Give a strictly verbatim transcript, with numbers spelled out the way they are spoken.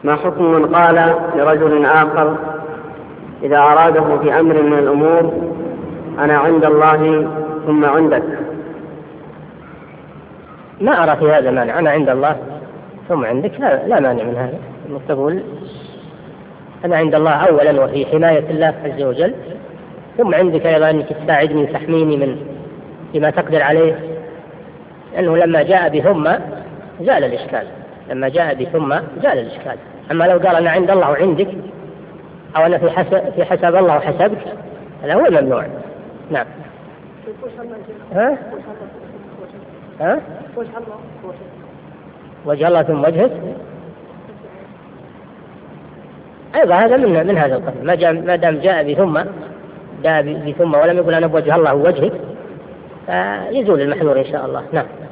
ما حكم من قال لرجل آخر إذا أراده في أمر من الأمور أنا عند الله ثم عندك؟ ما أرى في هذا مانع، أنا عند الله ثم عندك لا, لا مانع من هذا، أنك تقول أنا عند الله أولا وفي حماية الله عز وجل، ثم عندك أيضا أنك تساعدني وتحميني من بما تقدر عليه، لأنه لما جاء بثم زال الإشكال، لما جاء بثم زال الإشكال. أما لو قال أنا عند الله وعندك، أو أنا في حسب, في حسب الله وحسبك، هذا هو الممنوع. نعم. ها؟ ها؟ وجه الله ثم وجهك أيضا هذا من, من هذا القسم، ما, ما دام جاء بثم جاء بثم ولم يقل أنا بوجه الله ووجهك، فيزول المحذور إن شاء الله. نعم.